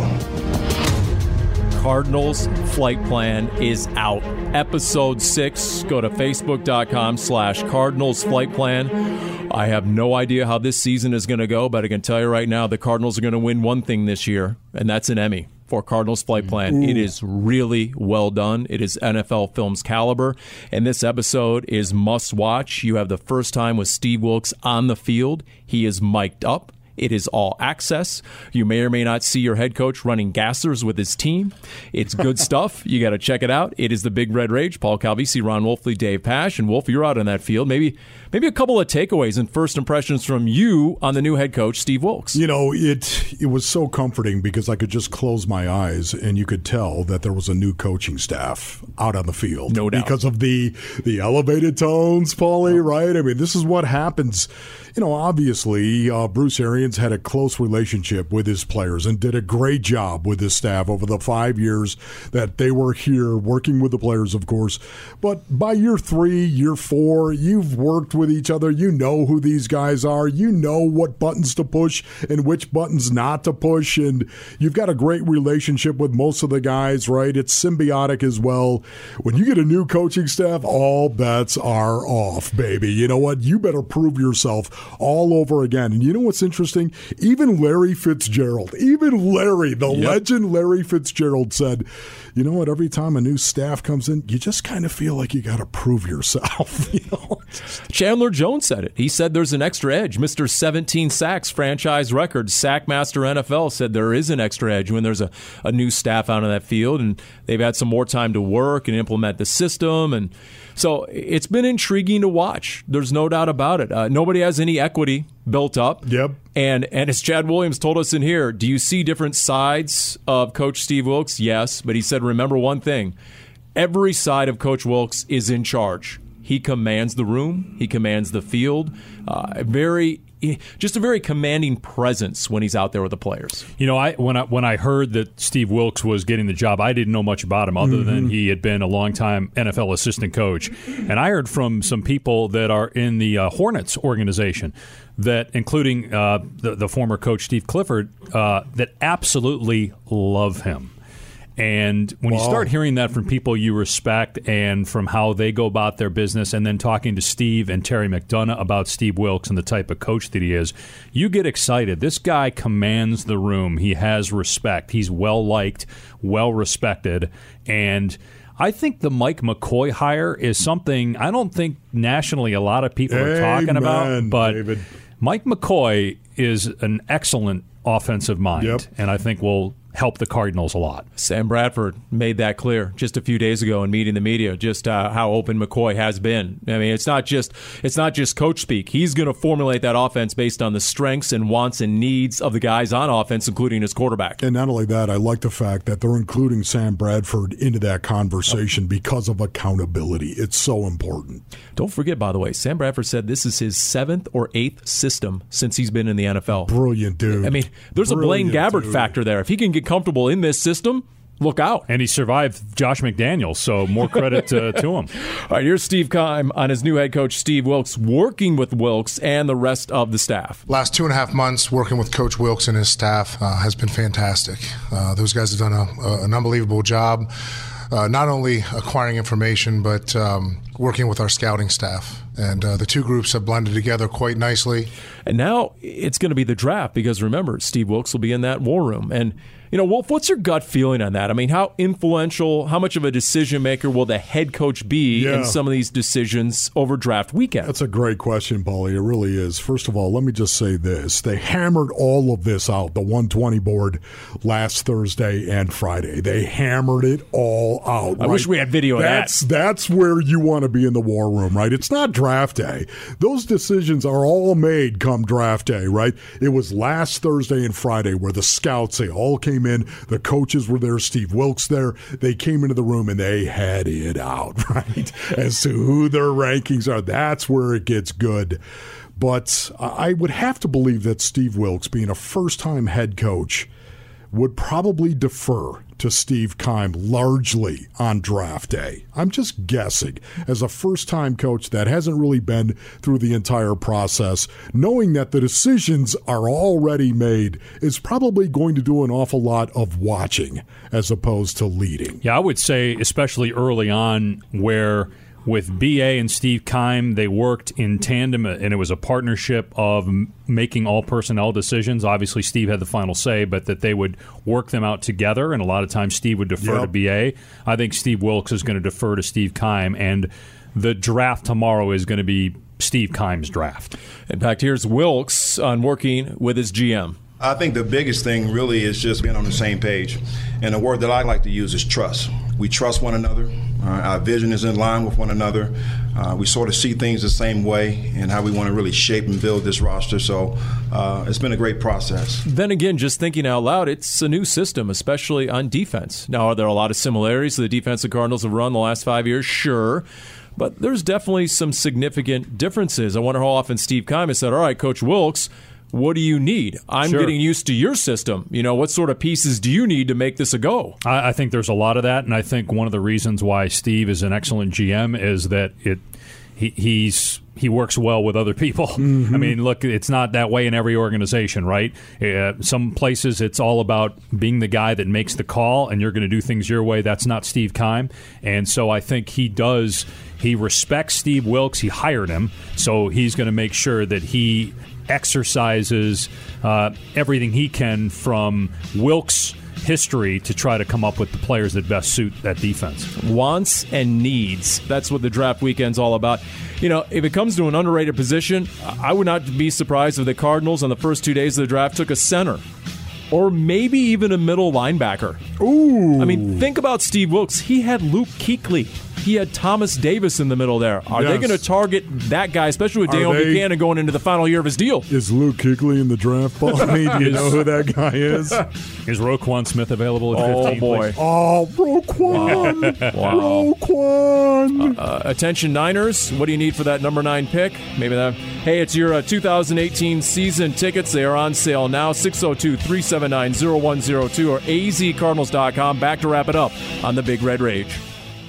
[SPEAKER 6] Cardinals Flight Plan is out. Episode 6. Go to facebook.com/Cardinals Flight Plan. I have no idea how this season is going to go, but I can tell you right now the Cardinals are going to win one thing this year, and that's an Emmy for Cardinals Flight Plan. It is really well done. It is NFL Films caliber, and this episode is must watch. You have the first time with Steve Wilks on the field. He is mic'd up. It is all access. You may or may not see your head coach running gassers with his team. It's good stuff. You got to check it out. It is the Big Red Rage. Paul Calvisi, Ron Wolfley, Dave Pasch. And Wolf, you're out on that field. Maybe a couple of takeaways and first impressions from you on the new head coach, Steve Wilks.
[SPEAKER 7] It was so comforting because I could just close my eyes and you could tell that there was a new coaching staff out on the field.
[SPEAKER 6] No doubt.
[SPEAKER 7] Because of the elevated tones, Paulie, right? I mean, this is what happens. Obviously, Bruce Arians had a close relationship with his players and did a great job with his staff over the 5 years that they were here working with the players, of course. But by year 3, year 4, you've worked with each other. You know who these guys are. You know what buttons to push and which buttons not to push. And you've got a great relationship with most of the guys, right? It's symbiotic as well. When you get a new coaching staff, all bets are off, baby. You know what? You better prove yourself all over again. And you know what's interesting? Even Larry Fitzgerald, legend Larry Fitzgerald said, you know what, every time a new staff comes in, you just kind of feel like you got to prove yourself.
[SPEAKER 6] Chandler Jones said it. He said there's an extra edge. Mr. 17 sacks franchise record, Sackmaster NFL, said there is an extra edge when there's a new staff out on that field, and they've had some more time to work and implement the system. And so it's been intriguing to watch. There's no doubt about it. Nobody has any equity built up.
[SPEAKER 7] Yep.
[SPEAKER 6] And as Chad Williams told us in here, do you see different sides of Coach Steve Wilks? Yes. But he said, remember one thing. Every side of Coach Wilks is in charge. He commands the room. He commands the field. Just a very commanding presence when he's out there with the players.
[SPEAKER 8] When I heard that Steve Wilks was getting the job, I didn't know much about him other than he had been a longtime NFL assistant coach. And I heard from some people that are in the Hornets organization, that including the former coach Steve Clifford, that absolutely love him. And when you start hearing that from people you respect and from how they go about their business, and then talking to Steve and Terry McDonough about Steve Wilks and the type of coach that he is, you get excited. This guy commands the room. He has respect. He's well-liked, well-respected. And I think the Mike McCoy hire is something I don't think nationally a lot of people are talking about. But
[SPEAKER 7] David.
[SPEAKER 8] Mike McCoy is an excellent offensive mind, and I think will help the Cardinals a lot.
[SPEAKER 6] Sam Bradford made that clear just a few days ago in meeting the media, just how open McCoy has been. I mean, it's not just coach speak. He's going to formulate that offense based on the strengths and wants and needs of the guys on offense, including his quarterback.
[SPEAKER 7] And not only that, I like the fact that they're including Sam Bradford into that conversation because of accountability. It's so important.
[SPEAKER 6] Don't forget, by the way, Sam Bradford said this is his 7th or 8th system since he's been in the NFL.
[SPEAKER 7] Brilliant, dude.
[SPEAKER 6] I mean, there's a Blaine Gabbert factor there. If he can get comfortable in this system, look out.
[SPEAKER 8] And he survived Josh McDaniels, so more credit to him.
[SPEAKER 6] All right, here's Steve Keim on his new head coach, Steve Wilks, working with Wilks and the rest of the staff.
[SPEAKER 16] Last 2.5 months working with Coach Wilks and his staff has been fantastic. Those guys have done an unbelievable job, not only acquiring information, but working with our scouting staff. And the two groups have blended together quite nicely.
[SPEAKER 6] And now it's going to be the draft because, remember, Steve Wilks will be in that war room. And, Wolf, what's your gut feeling on that? I mean, how influential, how much of a decision maker will the head coach be in some of these decisions over draft weekend?
[SPEAKER 7] That's a great question, Paulie. It really is. First of all, let me just say this. They hammered all of this out, the 120 board, last Thursday and Friday. They hammered it all out.
[SPEAKER 6] I wish we had video of that.
[SPEAKER 7] That's where you want to be in the war room, right? It's not draft day. Those decisions are all made come draft day, right? It was last Thursday and Friday where the scouts, they all came in. The coaches were there. Steve Wilks there. They came into the room and they had it out, right? As to who their rankings are. That's where it gets good. But I would have to believe that Steve Wilks, being a first-time head coach, would probably defer to Steve Keim largely on draft day. I'm just guessing. As a first-time coach that hasn't really been through the entire process, knowing that the decisions are already made is probably going to do an awful lot of watching as opposed to leading.
[SPEAKER 8] Yeah, I would say especially early on where with B.A. and Steve Keim, they worked in tandem, and it was a partnership of making all personnel decisions. Obviously, Steve had the final say, but that they would work them out together, and a lot of times Steve would defer to B.A. I think Steve Wilks is going to defer to Steve Keim, and the draft tomorrow is going to be Steve Keim's draft.
[SPEAKER 6] In fact, here's Wilks on working with his GM.
[SPEAKER 17] I think the biggest thing really is just being on the same page. And the word that I like to use is trust. We trust one another. Our vision is in line with one another. We sort of see things the same way and how we want to really shape and build this roster. So it's been a great process.
[SPEAKER 6] Then again, just thinking out loud, it's a new system, especially on defense. Now, are there a lot of similarities to the defense the Cardinals have run the last 5 years? Sure. But there's definitely some significant differences. I wonder how often Steve Keim has said, all right, Coach Wilks, what do you need? I'm getting used to your system. You know, what sort of pieces do you need to make this a go?
[SPEAKER 8] I think there's a lot of that, and I think one of the reasons why Steve is an excellent GM is that he works well with other people. Mm-hmm. I mean, look, it's not that way in every organization, right? Some places it's all about being the guy that makes the call, and you're going to do things your way. That's not Steve Keim, and so I think he respects Steve Wilks. He hired him, so he's going to make sure that he exercises everything he can from Wilks' history to try to come up with the players that best suit that defense.
[SPEAKER 6] Wants and needs. That's what the draft weekend's all about. You know, if it comes to an underrated position, I would not be surprised if the Cardinals on the first 2 days of the draft took a center. Or maybe even a middle linebacker.
[SPEAKER 7] Ooh.
[SPEAKER 6] I mean, think about Steve Wilks. He had Luke Kuechly. He had Thomas Davis in the middle there. Are they going to target that guy, especially with Dale Buchanan going into the final year of his deal?
[SPEAKER 7] Is Luke Kuechly in the draft, Bonnie? Do you know who that guy is?
[SPEAKER 8] Is Roquan Smith available at 15?
[SPEAKER 6] Oh, boy.
[SPEAKER 7] Oh, Roquan. Wow. Roquan.
[SPEAKER 6] Attention, Niners. What do you need for that number 9 pick? Maybe that. Hey, it's your 2018 season tickets. They are on sale now. 602-379-0102 or azcardinals.com. Back to wrap it up on the Big Red Rage.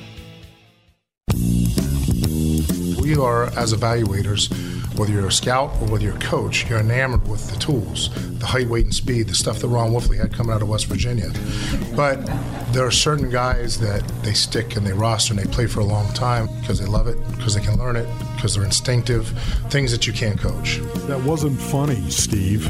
[SPEAKER 16] We are, as evaluators, whether you're a scout or whether you're a coach, you're enamored with the tools, the height, weight, and speed, the stuff that Ron Wolfley had coming out of West Virginia. But there are certain guys that they stick and they roster and they play for a long time because they love it, because they can learn it, because they're instinctive, things that you can't coach.
[SPEAKER 7] That wasn't funny, Steve.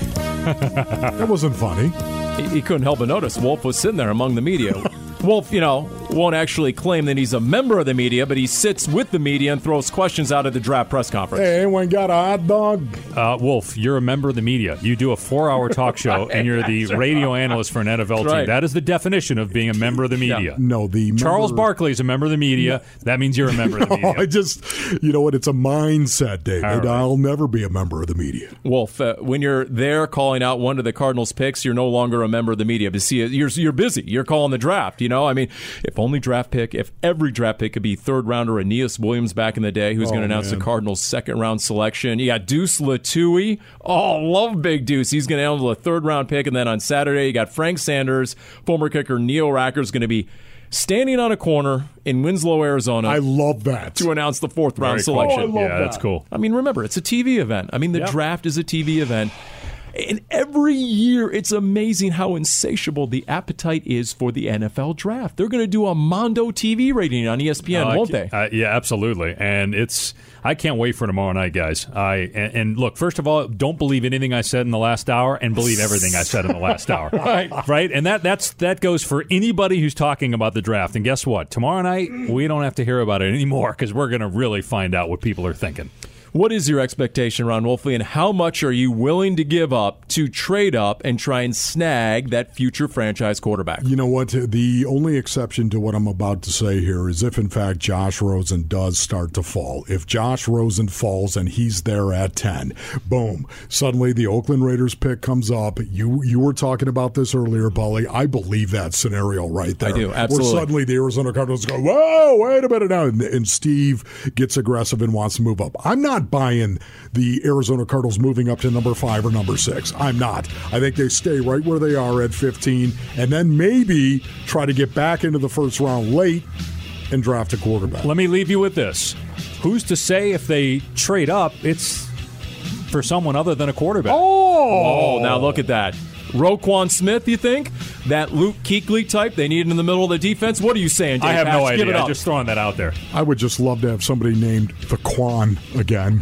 [SPEAKER 7] That wasn't funny.
[SPEAKER 6] He couldn't help but notice Wolf was sitting there among the media. Wolf, won't actually claim that he's a member of the media, but he sits with the media and throws questions out at the draft press conference.
[SPEAKER 7] Hey, anyone got a hot dog?
[SPEAKER 8] Wolf, you're a member of the media. You do a 4-hour talk show, and you're the radio analyst for an NFL team.
[SPEAKER 6] Right.
[SPEAKER 8] That is the definition of being a member of the media.
[SPEAKER 7] Yeah. No,
[SPEAKER 8] Charles Barkley is a member of the media. That means you're a member of the media.
[SPEAKER 7] You know what? It's a mindset, David. Right. I'll never be a member of the media.
[SPEAKER 6] Wolf, when you're there calling out one of the Cardinals' picks, you're no longer a member of the media. But see, you're busy. You're calling the draft. I mean, if every draft pick could be third rounder Aeneas Williams back in the day, who's going to announce the Cardinals' second round selection. You got Deuce Latui. Oh, love Big Deuce. He's going to handle a third round pick. And then on Saturday, you got Frank Sanders, former kicker Neil Racker is going to be standing on a corner in Winslow, Arizona.
[SPEAKER 7] I love that.
[SPEAKER 6] To announce the fourth round selection.
[SPEAKER 7] I love that.
[SPEAKER 8] That's cool.
[SPEAKER 6] I mean, remember, it's a TV event. I mean, the draft is a TV event. And every year, it's amazing how insatiable the appetite is for the NFL draft. They're going to do a Mondo TV rating on ESPN, won't they?
[SPEAKER 8] Yeah, absolutely. And I can't wait for tomorrow night, guys. And look, first of all, don't believe anything I said in the last hour, and believe everything I said in the last hour. Right? And that goes for anybody who's talking about the draft. And guess what? Tomorrow night, we don't have to hear about it anymore because we're going to really find out what people are thinking.
[SPEAKER 6] What is your expectation, Ron Wolfley, and how much are you willing to give up to trade up and try and snag that future franchise quarterback?
[SPEAKER 7] You know what? The only exception to what I'm about to say here is if, in fact, Josh Rosen does start to fall. If Josh Rosen falls and he's there at 10, boom, suddenly the Oakland Raiders pick comes up. You were talking about this earlier, Paulie. I believe that scenario right there.
[SPEAKER 6] I do, absolutely.
[SPEAKER 7] Where suddenly the Arizona Cardinals go, whoa, wait a minute now, and Steve gets aggressive and wants to move up. I'm not not buying the Arizona Cardinals moving up to number 5 or number 6. I'm not. I think they stay right where they are at 15 and then maybe try to get back into the first round late and draft a quarterback.
[SPEAKER 8] Let me leave you with this. Who's to say if they trade up, it's for someone other than a quarterback?
[SPEAKER 6] Oh, now look at that. Roquan Smith, you think? That Luke Kuechly type they need in the middle of the defense? What are you saying, Dave?
[SPEAKER 8] I have
[SPEAKER 6] Pasch?
[SPEAKER 8] no idea.
[SPEAKER 6] Give it up.
[SPEAKER 8] I'm just throwing that out there.
[SPEAKER 7] I would just love to have somebody named the Quan again.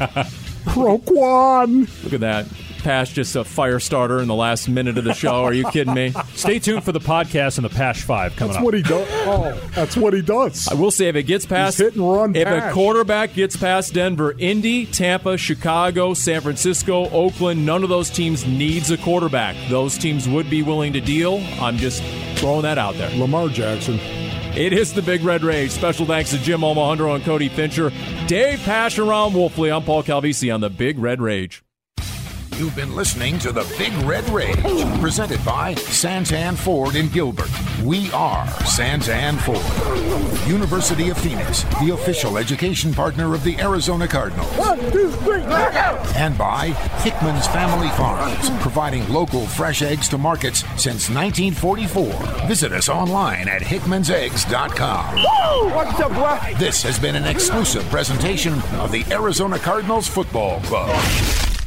[SPEAKER 7] Roquan.
[SPEAKER 6] Look at that. Pasch just a fire starter in the last minute of the show. Are you kidding me?
[SPEAKER 8] Stay tuned for the podcast and the Pasch 5 coming up.
[SPEAKER 7] That's what he does. Oh, that's what he does.
[SPEAKER 6] I will say if it gets past
[SPEAKER 7] hit and run
[SPEAKER 6] if
[SPEAKER 7] Pasch.
[SPEAKER 6] a quarterback gets past Denver, Indy, Tampa, Chicago, San Francisco, Oakland, none of those teams needs a quarterback. Those teams would be willing to deal. I'm just throwing that out there.
[SPEAKER 7] Lamar Jackson.
[SPEAKER 6] It is the Big Red Rage. Special thanks to Jim Omohundro and Cody Fincher. Dave Pasch and Ron Wolfley. I'm Paul Calvisi on the Big Red Rage.
[SPEAKER 3] You've been listening to the Big Red Rage, presented by Santan Ford in Gilbert. We are Santan Ford. University of Phoenix, the official education partner of the Arizona Cardinals.
[SPEAKER 4] 1, 2, 3, knock out!
[SPEAKER 3] And by Hickman's Family Farms, providing local fresh eggs to markets since 1944. Visit us online at hickmanseggs.com.
[SPEAKER 4] Woo! What's up, bro?
[SPEAKER 3] This has been an exclusive presentation of the Arizona Cardinals Football Club.